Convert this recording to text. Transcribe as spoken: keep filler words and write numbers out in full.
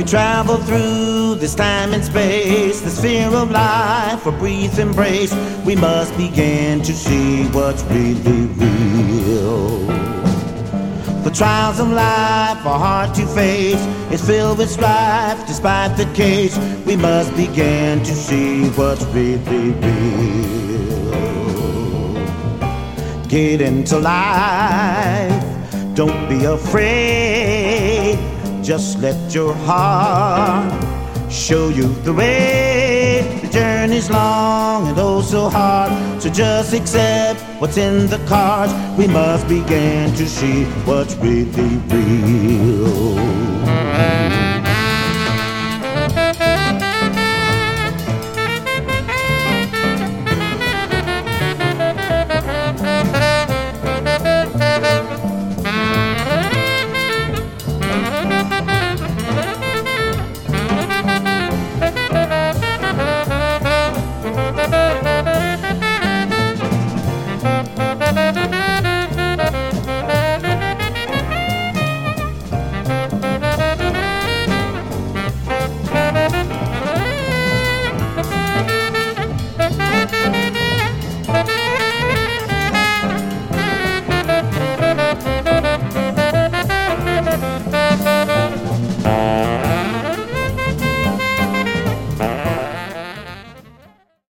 travel through this time and space, the sphere of life, a brief embrace, we must begin to see what's really real. The trials of life are hard to face, it's filled with strife, despite the case, we must begin to see what's really real. Get into life, don't be afraid, just let your heart show you the way. The journey's long and oh so hard, so just accept what's in the cards. We must begin to see what's really real.